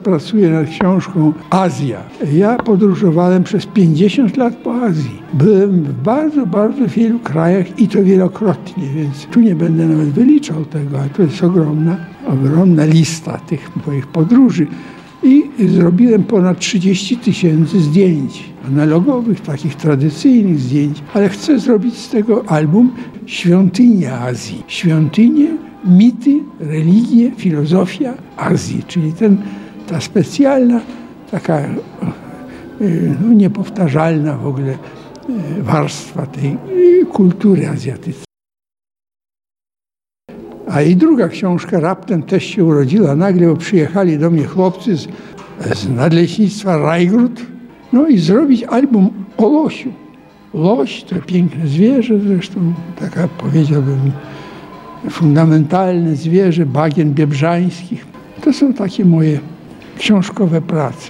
Pracuję nad książką Azja. Ja podróżowałem przez 50 lat po Azji. Byłem w bardzo, bardzo wielu krajach i to wielokrotnie, więc tu nie będę nawet wyliczał tego, ale to jest ogromna lista tych moich podróży. I zrobiłem ponad 30 000 zdjęć analogowych, takich tradycyjnych zdjęć, ale chcę zrobić z tego album Świątynie Azji. Świątynie, mity, religie, filozofia Azji, czyli ta specjalna, taka niepowtarzalna w ogóle warstwa tej kultury azjatyckiej. A i druga książka raptem też się urodziła nagle, bo przyjechali do mnie chłopcy z nadleśnictwa Rajgrud, no i zrobić album o łosiu. Łoś to piękne zwierzę, zresztą taka, powiedziałbym, fundamentalne zwierzę bagien biebrzańskich. To są takie moje książkowe prace.